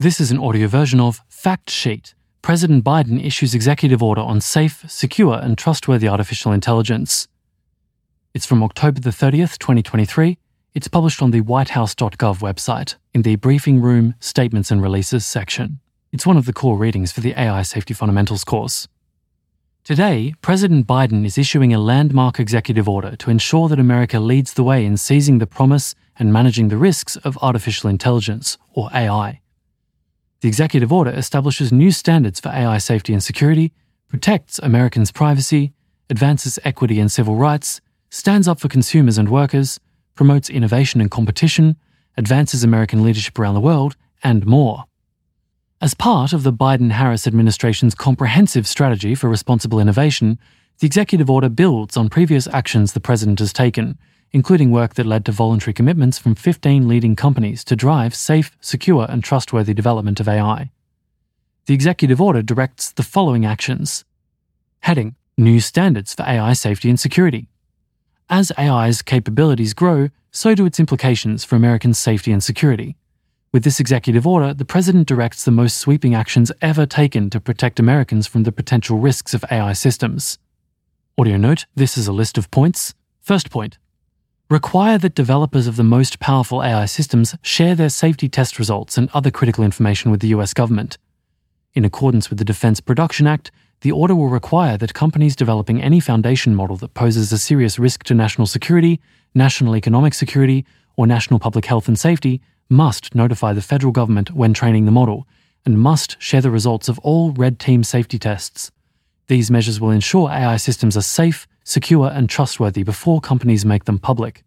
This is an audio version of Fact Sheet. President Biden issues executive order on safe, secure and trustworthy artificial intelligence. It's from October the 30th, 2023. It's published on the whitehouse.gov website in the Briefing Room Statements and Releases section. It's one of the core readings for the AI Safety Fundamentals course. Today, President Biden is issuing a landmark executive order to ensure that America leads the way in seizing the promise and managing the risks of artificial intelligence, or AI. The executive order establishes new standards for AI safety and security, protects Americans' privacy, advances equity and civil rights, stands up for consumers and workers, promotes innovation and competition, advances American leadership around the world, and more. As part of the Biden-Harris administration's comprehensive strategy for responsible innovation, the executive order builds on previous actions the president has taken, including work that led to voluntary commitments from 15 leading companies to drive safe, secure, and trustworthy development of AI. The executive order directs the following actions. Heading: New standards for AI safety and security. As AI's capabilities grow, so do its implications for American safety and security. With this executive order, the president directs the most sweeping actions ever taken to protect Americans from the potential risks of AI systems. Audio note: this is a list of points. First point: require that developers of the most powerful AI systems share their safety test results and other critical information with the US government. In accordance with the Defense Production Act, the order will require that companies developing any foundation model that poses a serious risk to national security, national economic security, or national public health and safety must notify the federal government when training the model, and must share the results of all red team safety tests. These measures will ensure AI systems are safe, secure, and trustworthy before companies make them public.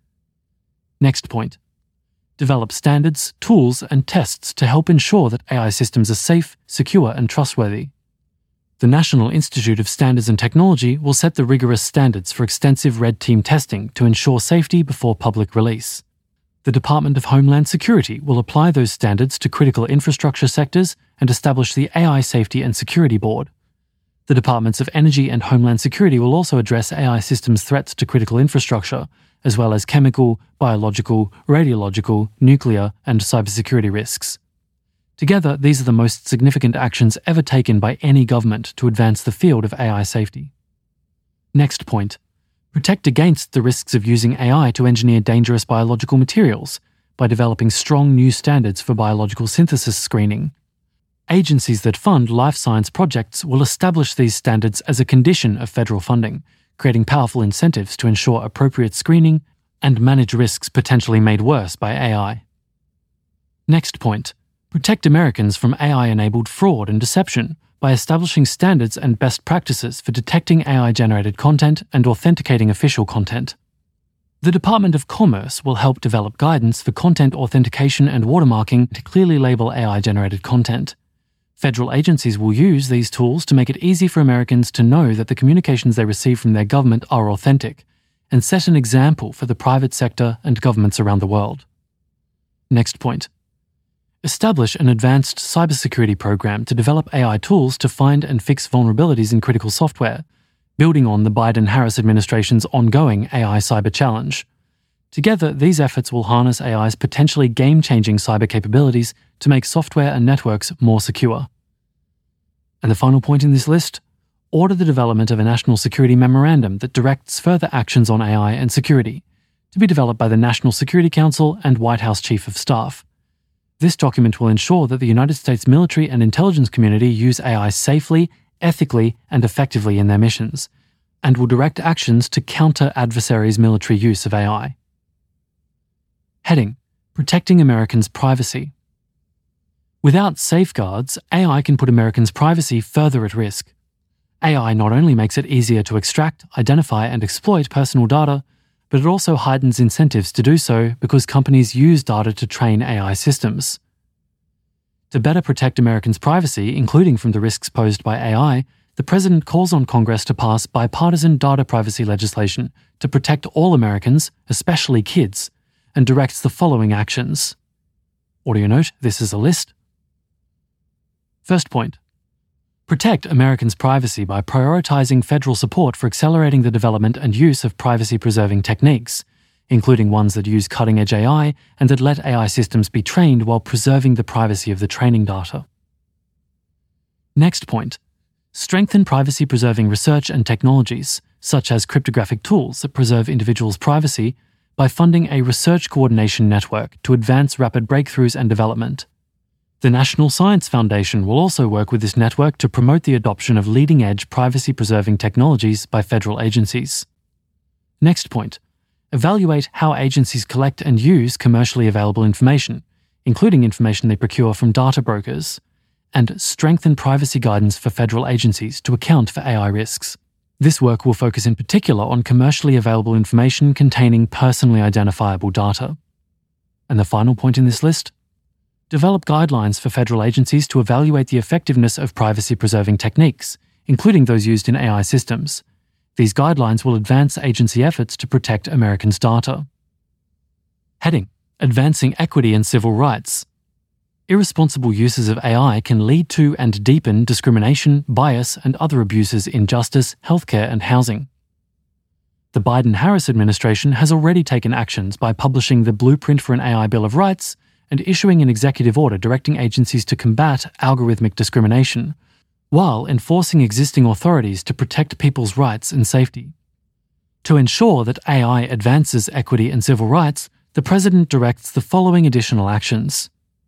Next point: develop standards, tools, and tests to help ensure that AI systems are safe, secure, and trustworthy. The National Institute of Standards and Technology will set the rigorous standards for extensive red team testing to ensure safety before public release. The Department of Homeland Security will apply those standards to critical infrastructure sectors and establish the AI Safety and Security Board. The Departments of Energy and Homeland Security will also address AI systems' threats to critical infrastructure, as well as chemical, biological, radiological, nuclear, and cybersecurity risks. Together, these are the most significant actions ever taken by any government to advance the field of AI safety. Next point: protect against the risks of using AI to engineer dangerous biological materials by developing strong new standards for biological synthesis screening. Agencies that fund life science projects will establish these standards as a condition of federal funding, creating powerful incentives to ensure appropriate screening and manage risks potentially made worse by AI. Next point: protect Americans from AI-enabled fraud and deception by establishing standards and best practices for detecting AI-generated content and authenticating official content. The Department of Commerce will help develop guidance for content authentication and watermarking to clearly label AI-generated content. Federal agencies will use these tools to make it easy for Americans to know that the communications they receive from their government are authentic, and set an example for the private sector and governments around the world. Next point: establish an advanced cybersecurity program to develop AI tools to find and fix vulnerabilities in critical software, building on the Biden-Harris administration's ongoing AI cyber challenge. Together, these efforts will harness AI's potentially game-changing cyber capabilities to make software and networks more secure. And the final point in this list: order the development of a national security memorandum that directs further actions on AI and security, to be developed by the National Security Council and White House Chief of Staff. This document will ensure that the United States military and intelligence community use AI safely, ethically, and effectively in their missions, and will direct actions to counter adversaries' military use of AI. Heading: protecting Americans' privacy. Without safeguards, AI can put Americans' privacy further at risk. AI not only makes it easier to extract, identify, and exploit personal data, but it also heightens incentives to do so because companies use data to train AI systems. To better protect Americans' privacy, including from the risks posed by AI, the President calls on Congress to pass bipartisan data privacy legislation to protect all Americans, especially kids, and directs the following actions. Audio note: this is a list. First point: protect Americans' privacy by prioritizing federal support for accelerating the development and use of privacy-preserving techniques, including ones that use cutting-edge AI and that let AI systems be trained while preserving the privacy of the training data. Next point. Strengthen privacy-preserving research and technologies, such as cryptographic tools that preserve individuals' privacy, by funding a research coordination network to advance rapid breakthroughs and development. The National Science Foundation will also work with this network to promote the adoption of leading-edge privacy-preserving technologies by federal agencies. Next point. Evaluate how agencies collect and use commercially available information, including information they procure from data brokers, and strengthen privacy guidance for federal agencies to account for AI risks. This work will focus in particular on commercially available information containing personally identifiable data. And the final point in this list? Develop guidelines for federal agencies to evaluate the effectiveness of privacy-preserving techniques, including those used in AI systems. These guidelines will advance agency efforts to protect Americans' data. Heading: Advancing Equity and Civil Rights. Irresponsible uses of AI can lead to and deepen discrimination, bias, and other abuses in justice, healthcare, and housing. The Biden-Harris administration has already taken actions by publishing the Blueprint for an AI Bill of Rights and issuing an executive order directing agencies to combat algorithmic discrimination, while enforcing existing authorities to protect people's rights and safety. To ensure that AI advances equity and civil rights, the President directs the following additional actions.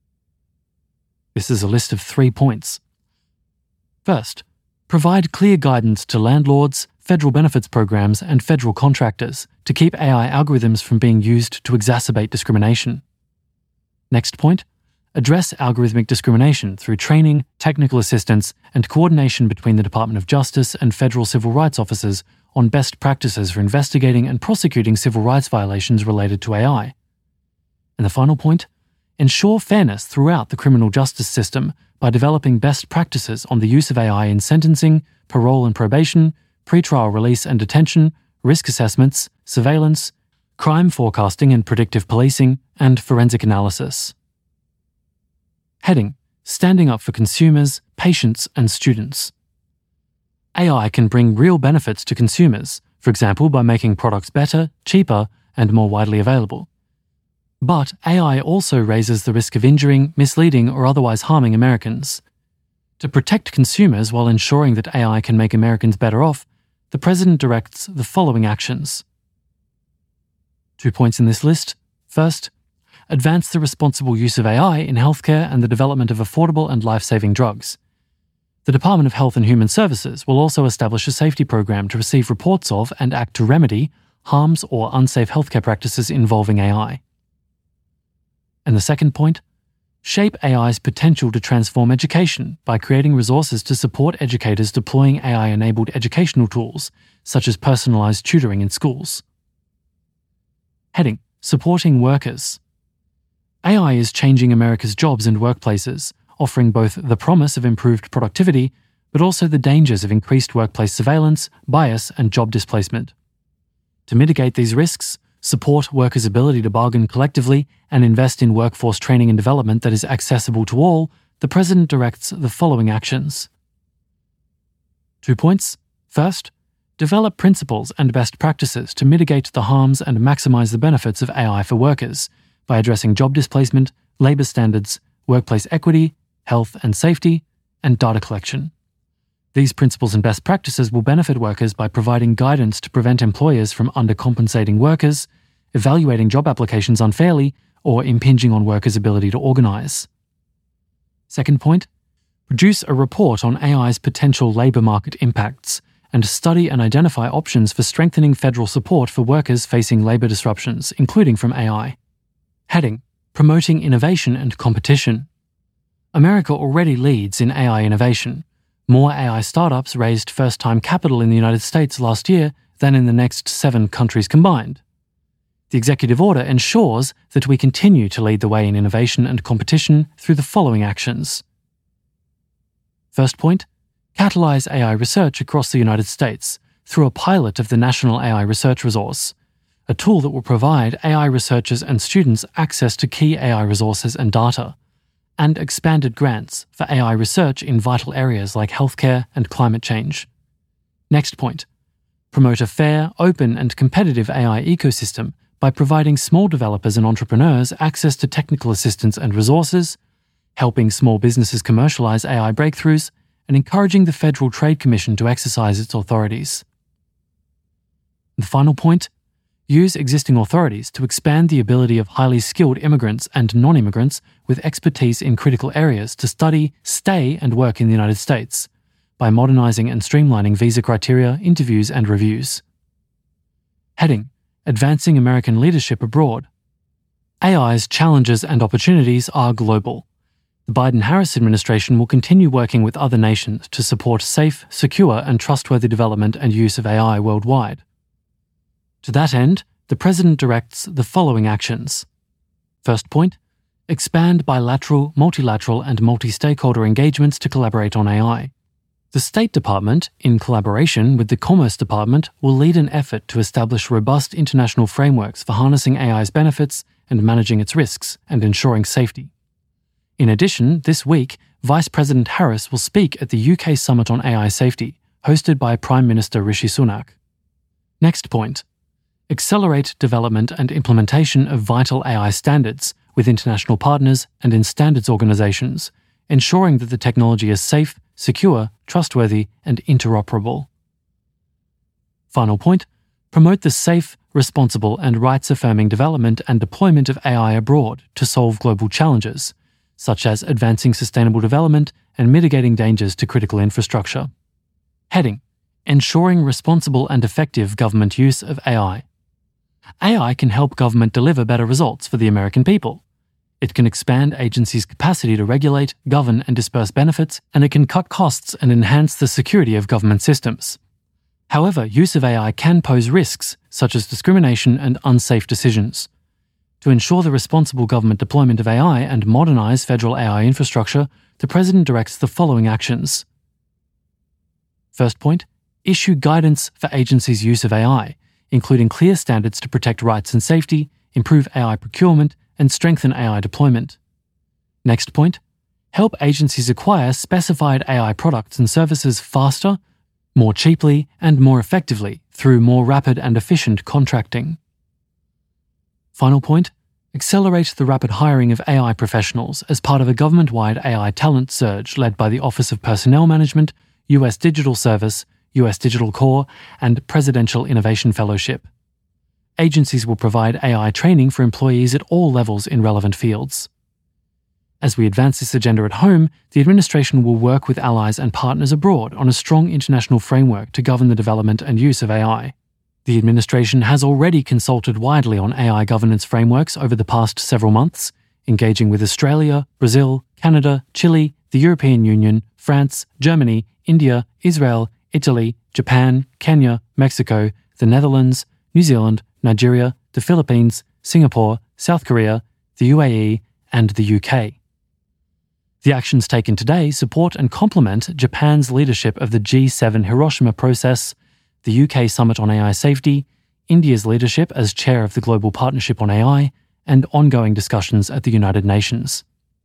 This is a list of 3 points. First, provide clear guidance to landlords, federal benefits programs, and federal contractors to keep AI algorithms from being used to exacerbate discrimination. Next point, address algorithmic discrimination through training, technical assistance, and coordination between the Department of Justice and federal civil rights officers on best practices for investigating and prosecuting civil rights violations related to AI. And the final point, ensure fairness throughout the criminal justice system by developing best practices on the use of AI in sentencing, parole and probation, pretrial release and detention, risk assessments, surveillance, crime forecasting and predictive policing, and forensic analysis. Heading: Standing up for consumers, patients, and students. AI can bring real benefits to consumers, for example by making products better, cheaper, and more widely available. But AI also raises the risk of injuring, misleading, or otherwise harming Americans. To protect consumers while ensuring that AI can make Americans better off, the President directs the following actions. 2 points in this list. First, advance the responsible use of AI in healthcare and the development of affordable and life-saving drugs. The Department of Health and Human Services will also establish a safety program to receive reports of and act to remedy harms or unsafe healthcare practices involving AI. And the second point, shape AI's potential to transform education by creating resources to support educators deploying AI-enabled educational tools, such as personalized tutoring in schools. Heading: Supporting workers. AI is changing America's jobs and workplaces, offering both the promise of improved productivity, but also the dangers of increased workplace surveillance, bias, and job displacement. To mitigate these risks, support workers' ability to bargain collectively, and invest in workforce training and development that is accessible to all, the President directs the following actions. 2 points. First, develop principles and best practices to mitigate the harms and maximize the benefits of AI for workers by addressing job displacement, labor standards, workplace equity, health and safety, and data collection. These principles and best practices will benefit workers by providing guidance to prevent employers from undercompensating workers, evaluating job applications unfairly, or impinging on workers' ability to organize. Second point, produce a report on AI's potential labor market impacts and study and identify options for strengthening federal support for workers facing labor disruptions, including from AI. Heading: Promoting innovation and competition. America already leads in AI innovation. More AI startups raised first-time capital in the United States last year than in the next 7 countries combined. The executive order ensures that we continue to lead the way in innovation and competition through the following actions. First point, catalyze AI research across the United States through a pilot of the National AI Research Resource, a tool that will provide AI researchers and students access to key AI resources and data, and expanded grants for AI research in vital areas like healthcare and climate change. Next point, promote a fair, open, and competitive AI ecosystem by providing small developers and entrepreneurs access to technical assistance and resources, helping small businesses commercialize AI breakthroughs, and encouraging the Federal Trade Commission to exercise its authorities. The final point: use existing authorities to expand the ability of highly skilled immigrants and non-immigrants with expertise in critical areas to study, stay, and work in the United States by modernizing and streamlining visa criteria, interviews, and reviews. Heading: Advancing American leadership abroad. AI's challenges and opportunities are global. The Biden-Harris administration will continue working with other nations to support safe, secure, and trustworthy development and use of AI worldwide. To that end, the President directs the following actions. First point: expand bilateral, multilateral, and multi-stakeholder engagements to collaborate on AI. The State Department, in collaboration with the Commerce Department, will lead an effort to establish robust international frameworks for harnessing AI's benefits and managing its risks and ensuring safety. In addition, this week, Vice President Harris will speak at the UK Summit on AI Safety, hosted by Prime Minister Rishi Sunak. Next point: accelerate development and implementation of vital AI standards with international partners and in standards organizations, ensuring that the technology is safe, secure, trustworthy, and interoperable. Final point: promote the safe, responsible, and rights-affirming development and deployment of AI abroad to solve global challenges, such as advancing sustainable development and mitigating dangers to critical infrastructure. Heading: ensuring responsible and effective government use of AI. AI can help government deliver better results for the American people. It can expand agencies' capacity to regulate, govern, and disperse benefits, and it can cut costs and enhance the security of government systems. However, use of AI can pose risks, such as discrimination and unsafe decisions. To ensure the responsible government deployment of AI and modernize federal AI infrastructure, the President directs the following actions. First point: issue guidance for agencies' use of AI, including clear standards to protect rights and safety, improve AI procurement, and strengthen AI deployment. Next point: help agencies acquire specified AI products and services faster, more cheaply, and more effectively through more rapid and efficient contracting. Final point: accelerate the rapid hiring of AI professionals as part of a government-wide AI talent surge led by the Office of Personnel Management, US Digital Service, US Digital Corps, and Presidential Innovation Fellowship. Agencies will provide AI training for employees at all levels in relevant fields. As we advance this agenda at home, the administration will work with allies and partners abroad on a strong international framework to govern the development and use of AI. The administration has already consulted widely on AI governance frameworks over the past several months, engaging with Australia, Brazil, Canada, Chile, the European Union, France, Germany, India, Israel, Italy, Japan, Kenya, Mexico, the Netherlands, New Zealand, Nigeria, the Philippines, Singapore, South Korea, the UAE, and the UK. The actions taken today support and complement Japan's leadership of the G7 Hiroshima process, the UK Summit on AI Safety, India's leadership as chair of the Global Partnership on AI, and ongoing discussions at the United Nations.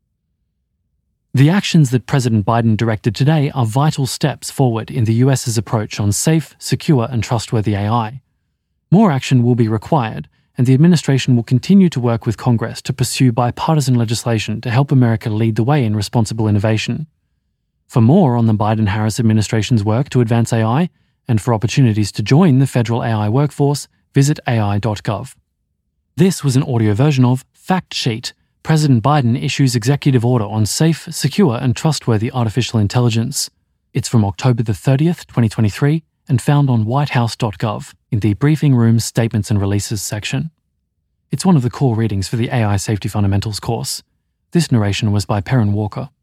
The actions that President Biden directed today are vital steps forward in the US's approach on safe, secure, and trustworthy AI. More action will be required, and the administration will continue to work with Congress to pursue bipartisan legislation to help America lead the way in responsible innovation. For more on the Biden-Harris administration's work to advance AI, and for opportunities to join the federal AI workforce, visit ai.gov. This was an audio version of Fact Sheet: President Biden issues executive order on safe, secure, and trustworthy artificial intelligence. It's from October the 30th, 2023, and found on whitehouse.gov in the Briefing Room Statements and Releases section. It's one of the core readings for the AI Safety Fundamentals course. This narration was by Perrin Walker.